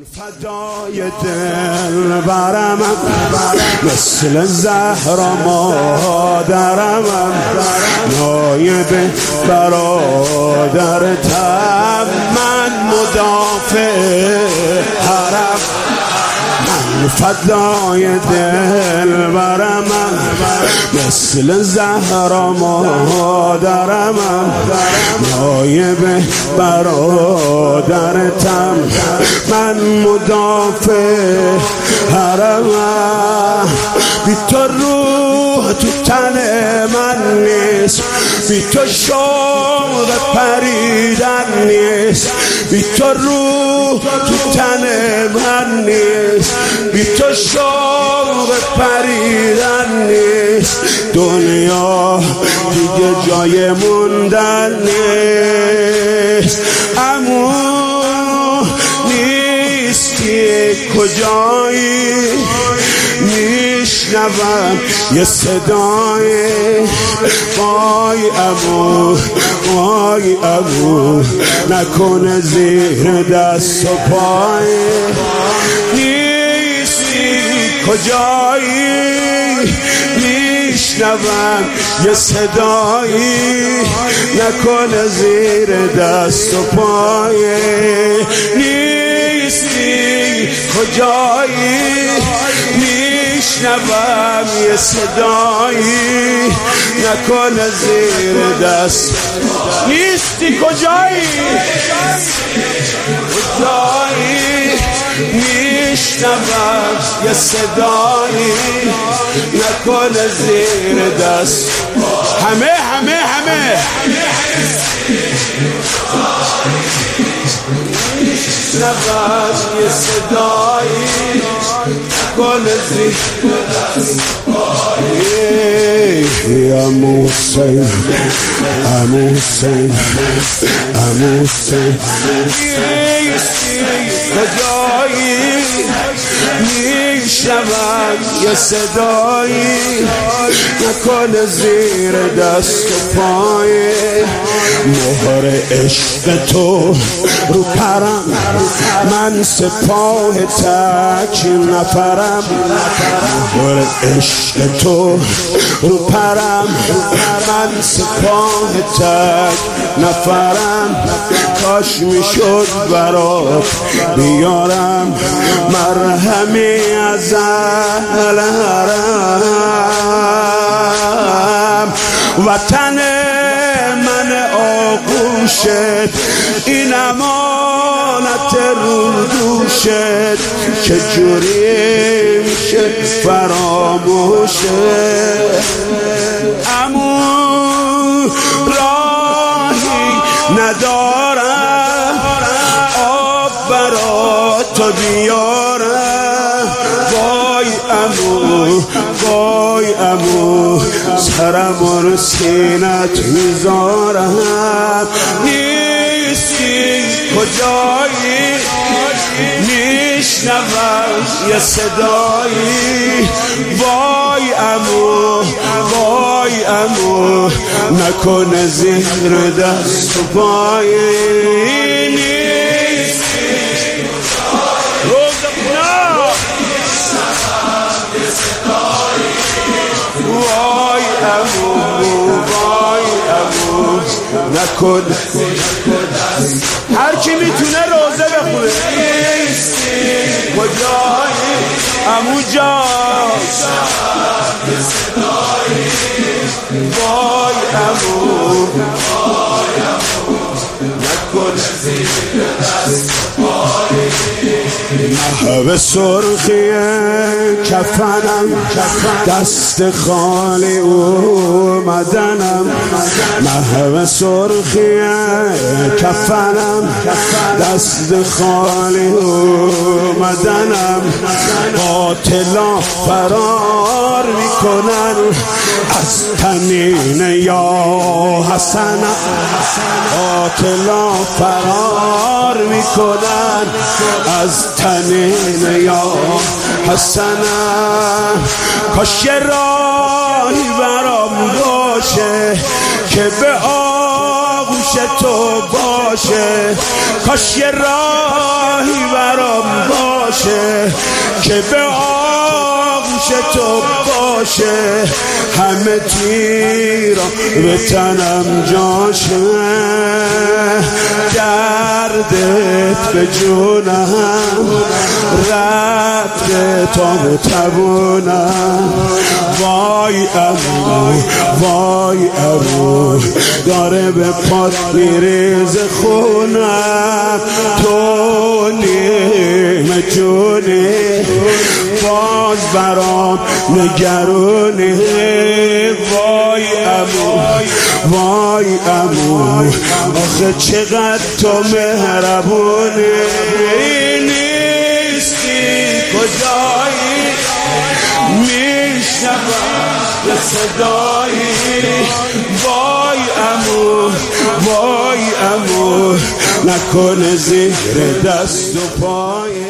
فدای دل برم مثل زهرا مادرم نایب برادرتم من مدافع حرم فدای دل برم مثل زهرا مادرم نایب برادرتم من مدافع حرم بی تو روح تو تن من نیست بی تو شوق پریدن نیست بی تو روح تو تن من نیست بی تو شوق پریدن نیست دنیا دیگه جای موندن نیست امو نیستی کجایی میشنوم یه صدای وای امو وای امو نکنه زیر دست و پای نیستی کجایی میشنوم یه صدایی نکنه زیر دست و پای نیستی کجایی میشنوم یه صدایی نکنه زیر دست نیستی کجایی کجایی میشنوم یه صدایی نکنه زیر دست همه میشنوم یه صدایی نکنه زیر دست عمو حسین عمو حسین عمو حسین کجایی میشنوم یه صدایی نکنه زیر دست و پای مهر عشق تو رو پرم من سپاه تک نفرم مهر عشق تو رو پرم من سپاه تک نفرم کاش میشد برات بیارم مرهمی از اهل حرم وطن من آغوشت این امانت رو دوشت چجوری میشه فراموشت امو راهی ندارم آب برا تو بیارم وای امو وای امو سرم رو سینت میذارم نیستی کجایی میشنوم یه صدایی وای امو وای امو نکنه زیر دست و پای نیستی وای امو وای امو نکن هر کی میتونه روزه بخونه کجایی امو جان وای امو نکن محو سرخی کفنم دست خالی اومدنم محو سرخی کفنم دست خالی اومدنم قاتلا فرار میکنن از تنین یا حسنم قاتلا فرار میکنن از تنین یا حسنم کاش راهی برام باشه که به آغوش تو باشه کاش راهی برام باشه باشه که به آغوش تو باشه، همه تیرا به تنم جاشه، دردت به جونم رد تا بتوانم. وای امو وای امو داره به پات میریز خونم، تو نیمه جونی باز برام نگرونی. وای امو وای امو آخه چقدر تو مهربونی، نیستی کجایی میشنوم به صدایی. وای امو وای امو نکنه زیر دست و پای.